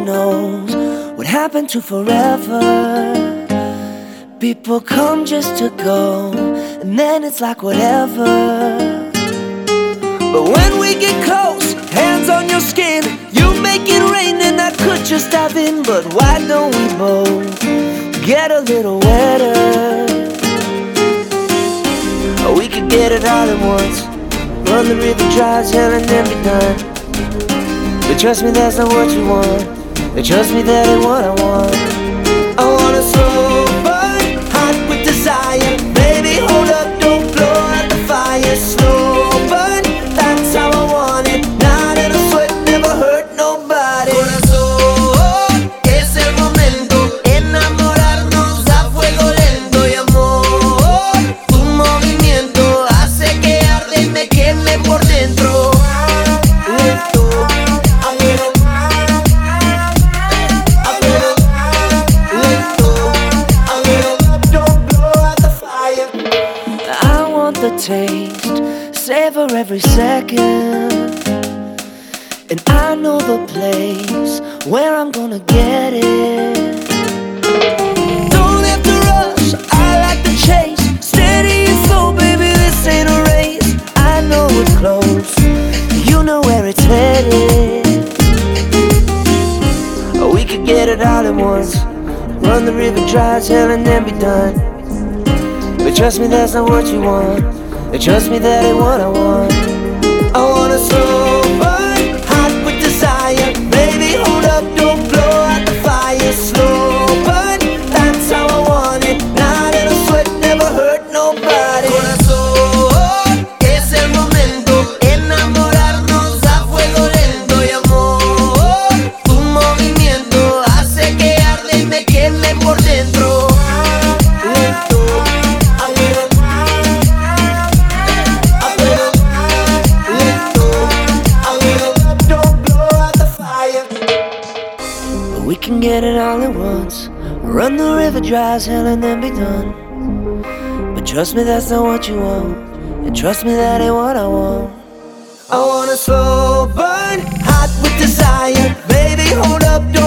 knows what happened to forever. People come just to go, and then it's like whatever. But when we get close, hands on your skin, you make it rain and I could just dive in. But why don't we both get a little wetter? Or we could get it all at once, run the river dry as hell and then be done. But trust me, that's not what you want, and trust me, that ain't what I want. I want a slow burn, hot with desire. Baby, hold up, don't blow out the fire. Slow burn, that's how I want it. Not in a sweat, never hurt nobody. Corazón, es el momento, enamorarnos a fuego lento. Y amor, tu movimiento hace que arde y me queme por dentro. Lento, a ver, lento, a ver, don't blow out the fire. I want the taste, savor every second, and I know the place where I'm gonna get it. Don't have to rush, I like the chase. Steady and slow, baby, this ain't a race. I know it's close, you know where it's headed. Or we could get it all at once, run the river dry as hell and then be done. But trust me, that's not what you want, and trust me, that ain't what I want. I want a slow burn, hot with desire. Baby, hold up, don't blow out the fire. Slow burn, that's how I want it. Not in a sweat, never hurt nobody. Corazón, es el momento, enamorarnos a fuego lento. Y amor, tu movimiento hace que arde y me queme por dentro. Lento, a ver, lento, a ver, don't blow out the fire. But we can get it all at once, run the river dry as hell and then be done. But trust me, that's not what you want, and trust me, that ain't what I want. I want a slow burn, hot with desire. Baby, hold up,